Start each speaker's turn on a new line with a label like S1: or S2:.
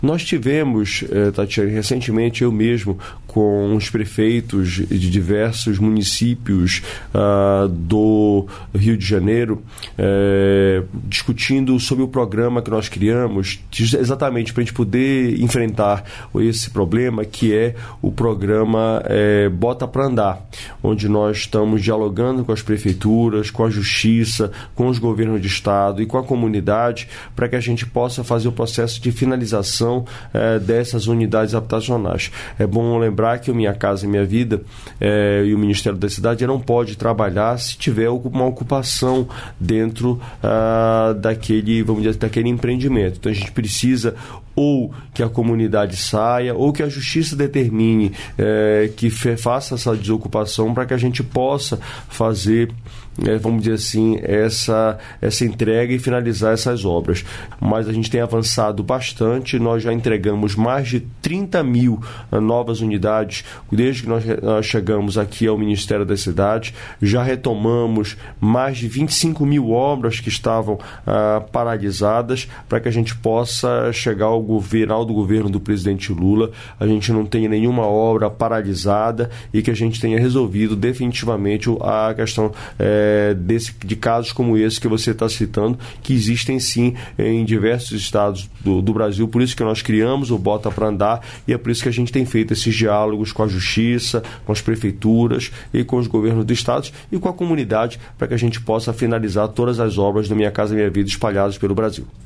S1: Nós tivemos, Tatiane, recentemente eu mesmo, com os prefeitos de diversos municípios do Rio de Janeiro, discutindo sobre o programa que nós criamos, exatamente para a gente poder enfrentar esse problema, que é o programa Bota para Andar, onde nós estamos dialogando com as prefeituras, com a justiça, com os governos de estado e com a comunidade, para que a gente possa fazer o processo de finalização dessas unidades habitacionais. É bom lembrar que o Minha Casa Minha Vida e o Ministério da Cidade não pode trabalhar se tiver uma ocupação dentro daquele, vamos dizer, daquele empreendimento. Então a gente precisa ou que a comunidade saia, ou que a justiça determine que faça essa desocupação, para que a gente possa fazer, vamos dizer assim, essa entrega e finalizar essas obras. Mas a gente tem avançado bastante, nós já entregamos mais de 30 mil novas unidades desde que nós chegamos aqui ao Ministério da Cidade. Já retomamos mais de 25 mil obras que estavam paralisadas, para que a gente possa chegar ao final do governo do presidente Lula, a gente não tenha nenhuma obra paralisada e que a gente tenha resolvido definitivamente a questão de casos como esse que você está citando, que existem sim em diversos estados do Brasil. Por isso que nós criamos o Bota para Andar, e é por isso que a gente tem feito esses diálogos com a justiça, com as prefeituras e com os governos dos estados e com a comunidade, para que a gente possa finalizar todas as obras do Minha Casa Minha Vida espalhadas pelo Brasil.